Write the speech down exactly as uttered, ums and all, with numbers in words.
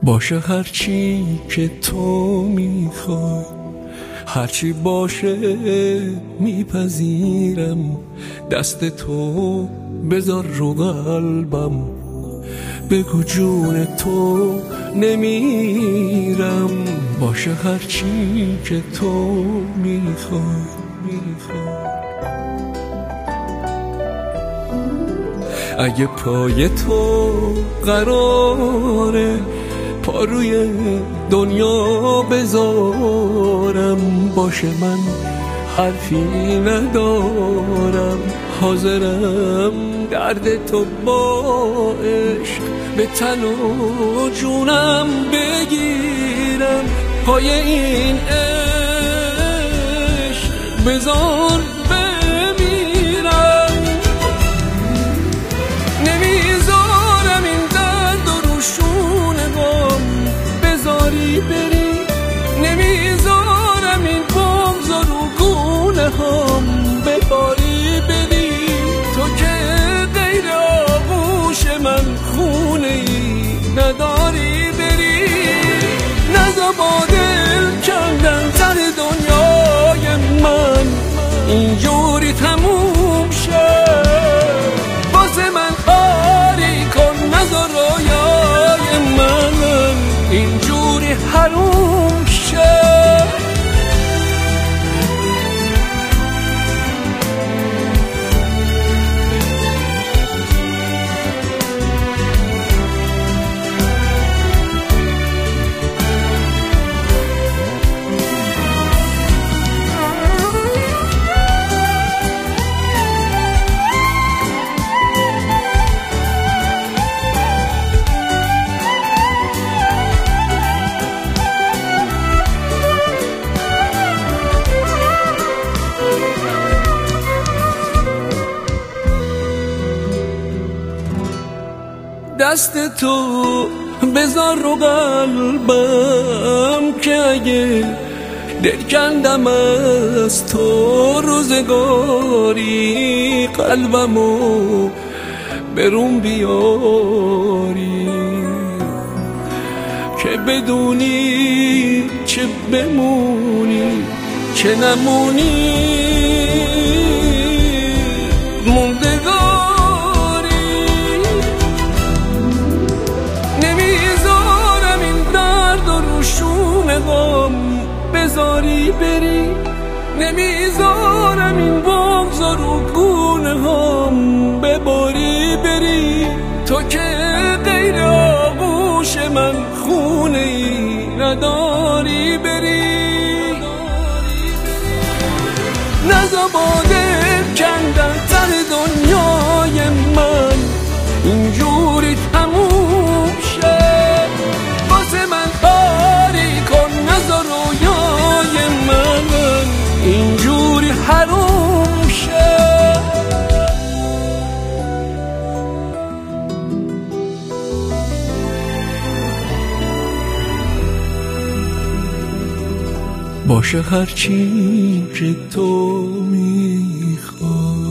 باشه هرچی که تو میخوای، هرچی باشه میپذیرم. دست تو بذار رو قلبم، بگو جون تو نمیرم. باشه هرچی که تو میخوای میخوای. اگه پای تو قراره پا روی دنیا بذارم، باشه من حرفی ندارم، حاضرم درد تو با عشق به تن و جونم بگیرم. پای این عشق بذار بمیرم. نمیذارم این درد و روشونه غم بذاری بری، نمیذارم این بغض و رو گونه هم بباری بری. تو که غیر آغوش من خونه ای نداری بری. نزا با دل کندن سر دنیای من اینجوری تموم شد. واسه من آری کن، نزا رویای من اینجوری حروم شد. دست تو بذار رو قلبم که اگه دل کندم از تو روزگاری، قلبمو برون بیاری که بدونی چه بمونی چه نمونی. بذاری بری، نمیذارم این بغض رو گونه هم بباری بری. تو که غیر آغوش من خونه ای نداری بری. نزا با دل کندن سر دنیای من اینجوری تموم شد. واسه من آری کن، نزا رویای من اینجوری حروم شد. باشه هرچی که تو میخوای.